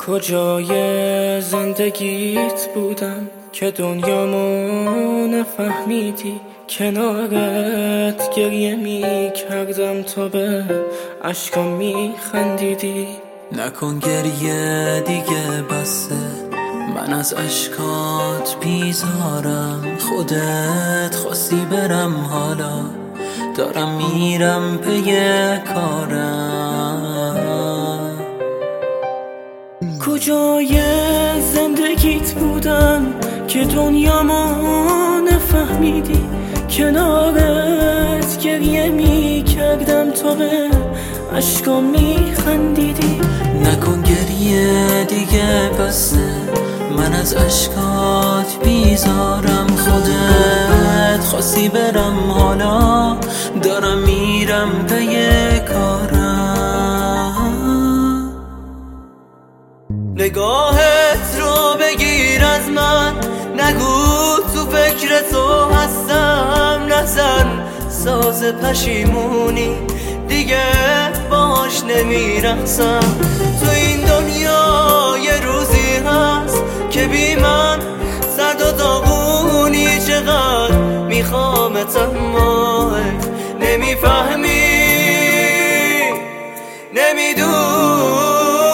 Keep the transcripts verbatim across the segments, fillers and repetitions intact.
کجای زندگیت بودم که دنیامو نفهمیدی؟ کنارت گریه می کردم تو به عشقام می خندیدی. نکن گریه دیگه بسه، من از اشکات بیزارم. خودت خواستی برم، حالا دارم میرم پی کارم. کجای زندگیت بودم که دنیامو نفهمیدی؟ کنارت گریه می کردم تو به عشقام می خندیدی. نکن گریه دیگه بسه، من از اشکات بیزارم. خودت خواستی برم، حالا دارم میرم پی کارم. نگاهت رو بگیر از من، نگو تو فکر تو هستم. نزن ساز پشیمونی، دیگه باش نمیرقصم. تو این دنیا یه روزی هست که بی من سرد و داغونی. چقدر میخوامت اما نمیفهمی، نمیدونی.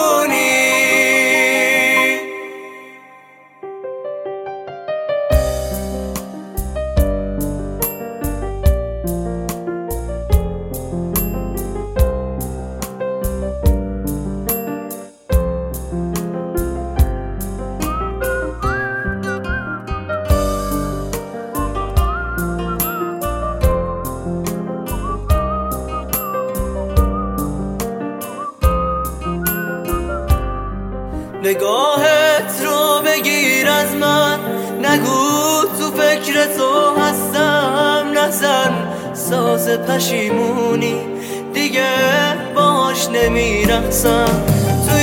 نگاهت رو بگیر از من، نگو تو فکر تو هستم. نزن ساز پشیمونی، دیگه باش نمیرقصم. تو